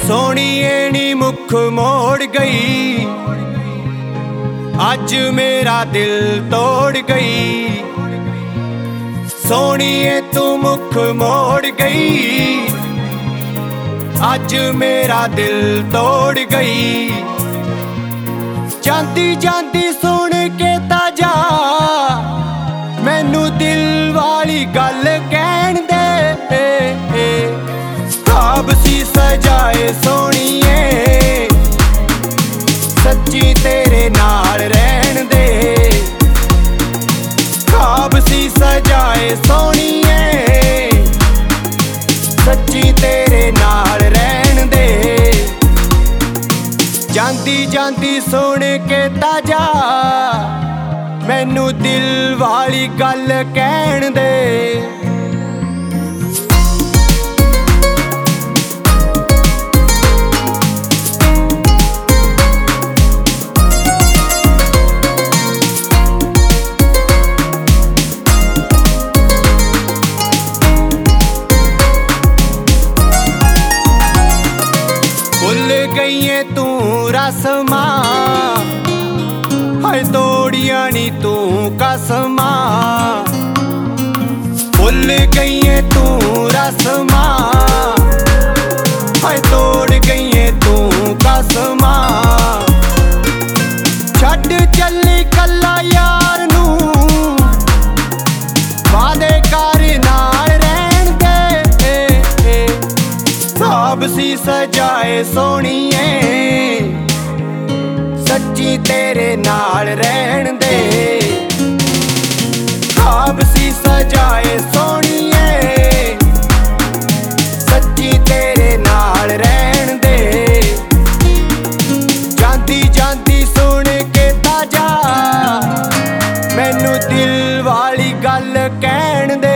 सोहणीए नी मुख मोड़ गई, अज मेरा दिल तोड़ गई। सोहणीए तू मुख मोड़ गई, अज मेरा दिल तोड़ गई। जांदी जांदी सुन के ताजा मैनू दिल वाली गल कहन दे। ख्वाब सी सजाए सोहणीए सच्ची तेरे नाल रहन दे। ख्वाब सी सजाए सोहणीए सच्ची तेरे नाल रहन दे। जांदी जांदी सुन के ताजा मैनू दिल वाली गल कहन दे। भुल गई तू रस्मा हाय तोड़िया नी तू कसमा। भुल गई तू रस्मा हाय तोड़ गई तू कसमा। छड्ड चली कला यार नू वादे कर नाल रहन दे। ख्वाब सी सजाए सोहणीए सच्ची तेरे नाल रहन दे। ख्वाब सी सजाए सोहणीए सच्ची तेरे नाल रहन दे। जांदी जांदी सुन के ताजा मैनू दिल वाली गल कहन दे।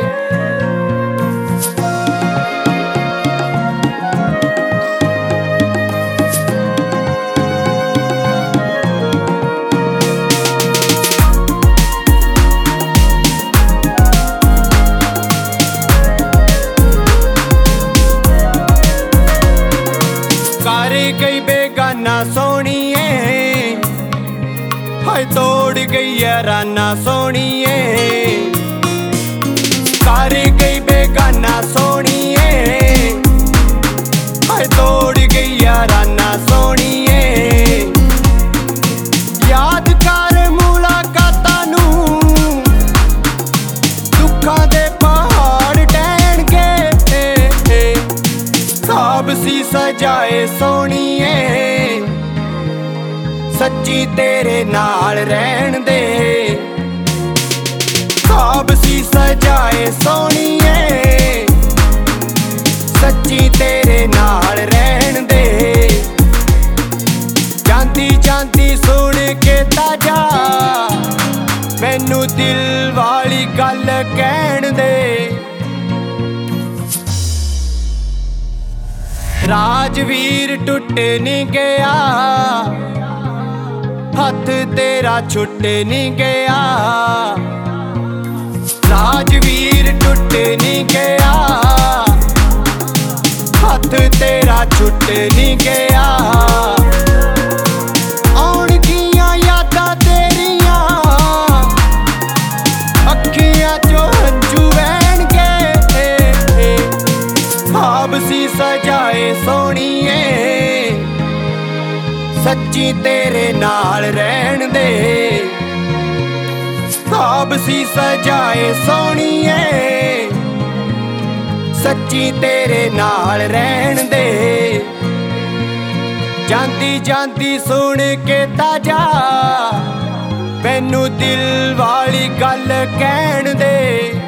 कर गई बेगाना सोहणीए हाय तोड़ गई याराना सोहणीए। कर गई बेगाना सोहणीए हाय तोड़ गई याराना सोहणीए। याद कर मुलाकातां नू दुखां दे पहाड़ टहन के। ख्वाब सी सजाए सोहणीए सच्ची तेरे नाल रहन दे। ख्वाब सी सजाए सोहणीए सच्ची तेरे नाल रहन दे। जांदी जांदी सुन के ताजा मैनू दिल वाली गल कहन दे। राजवीर टुट नहीं गया हथ तेरा छुट नहीं गया। राजवीर टुट नहीं गया हथ तेरा छुट नहीं गया। आउणगियां यादां तेरियां अखियां चों हंझू वहणगे। ख्वाब सी सजाए सोहणीए सच्ची तेरे नाल रहन दे। ख्वाब सी सजाए सोहणीए सच्ची तेरे नाल रहन दे। जांदी जांदी सुन के ताजा मैनू दिल वाली गल कहन दे।